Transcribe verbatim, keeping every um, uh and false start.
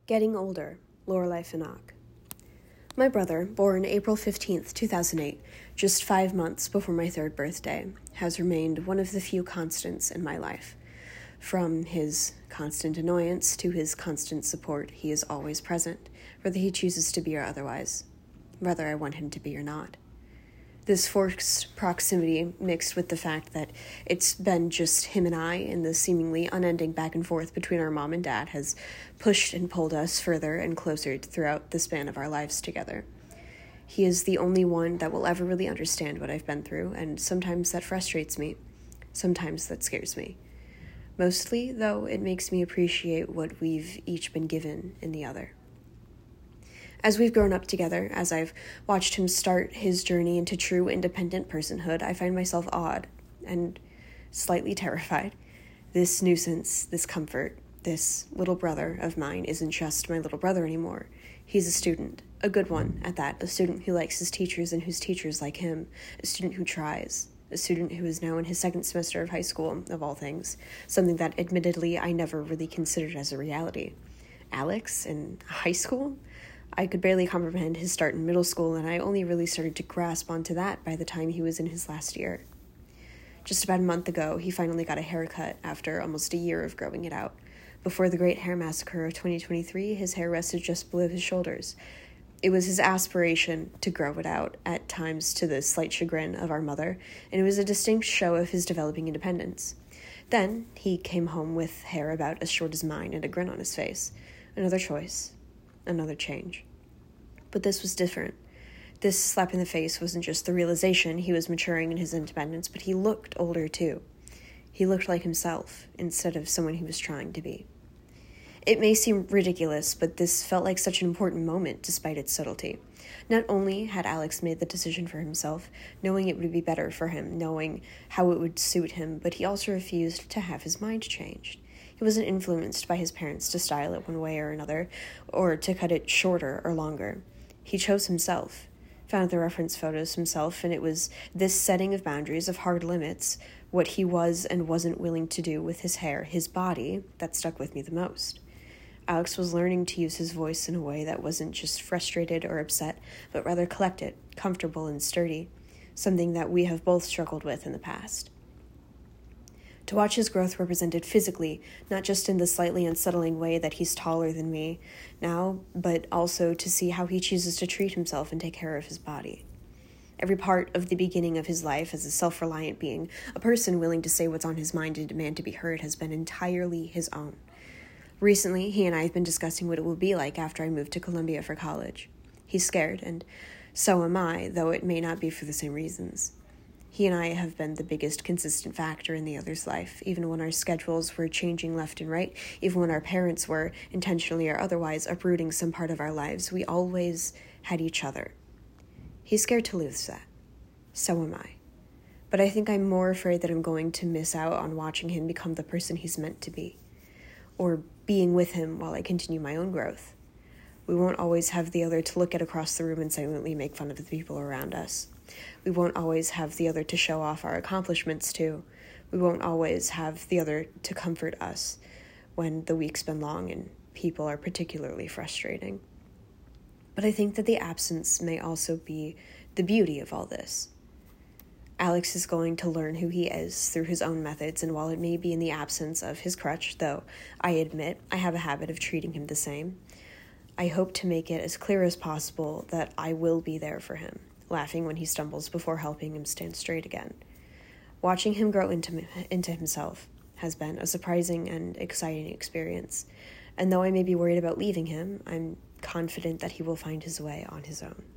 Getting Older, Lorelei Finnock. My brother, born April fifteenth, two thousand eight, just five months before my third birthday, has remained one of the few constants in my life. From his constant annoyance to his constant support, he is always present, whether he chooses to be or otherwise, whether I want him to be or not. This forced proximity, mixed with the fact that it's been just him and I in the seemingly unending back and forth between our mom and dad, has pushed and pulled us further and closer throughout the span of our lives together. He is the only one that will ever really understand what I've been through, and sometimes that frustrates me. Sometimes that scares me. Mostly, though, it makes me appreciate what we've each been given in the other. As we've grown up together, as I've watched him start his journey into true independent personhood, I find myself awed and slightly terrified. This nuisance, this comfort, this little brother of mine isn't just my little brother anymore. He's a student, a good one at that, a student who likes his teachers and whose teachers like him, a student who tries, a student who is now in his second semester of high school, of all things, something that admittedly I never really considered as a reality. Alex in high school? I could barely comprehend his start in middle school, and I only really started to grasp onto that by the time he was in his last year. Just about a month ago, he finally got a haircut after almost a year of growing it out. Before the Great Hair Massacre of twenty twenty-three, his hair rested just below his shoulders. It was his aspiration to grow it out, at times to the slight chagrin of our mother, and it was a distinct show of his developing independence. Then, he came home with hair about as short as mine and a grin on his face. Another choice. Another change. But this was different. This slap in the face wasn't just the realization he was maturing in his independence, but he looked older too. He looked like himself, instead of someone he was trying to be. It may seem ridiculous, but this felt like such an important moment, despite its subtlety. Not only had Alex made the decision for himself, knowing it would be better for him, knowing how it would suit him, but he also refused to have his mind changed. He wasn't influenced by his parents to style it one way or another, or to cut it shorter or longer. He chose himself, found the reference photos himself, and it was this setting of boundaries, of hard limits, what he was and wasn't willing to do with his hair, his body, that stuck with me the most. Alex was learning to use his voice in a way that wasn't just frustrated or upset, but rather collected, comfortable, and sturdy, something that we have both struggled with in the past. To watch his growth represented physically, not just in the slightly unsettling way that he's taller than me now, but also to see how he chooses to treat himself and take care of his body. Every part of the beginning of his life as a self-reliant being, a person willing to say what's on his mind and demand to be heard, has been entirely his own. Recently, he and I have been discussing what it will be like after I move to Columbia for college. He's scared, and so am I, though it may not be for the same reasons. He and I have been the biggest consistent factor in the other's life, even when our schedules were changing left and right, even when our parents were, intentionally or otherwise, uprooting some part of our lives. We always had each other. He's scared to lose that. So am I. But I think I'm more afraid that I'm going to miss out on watching him become the person he's meant to be, or being with him while I continue my own growth. We won't always have the other to look at across the room and silently make fun of the people around us. We won't always have the other to show off our accomplishments to. We won't always have the other to comfort us when the week's been long and people are particularly frustrating. But I think that the absence may also be the beauty of all this. Alex is going to learn who he is through his own methods, and while it may be in the absence of his crutch, though I admit I have a habit of treating him the same, I hope to make it as clear as possible that I will be there for him, laughing when he stumbles before helping him stand straight again. Watching him grow into, into himself has been a surprising and exciting experience, and though I may be worried about leaving him, I'm confident that he will find his way on his own.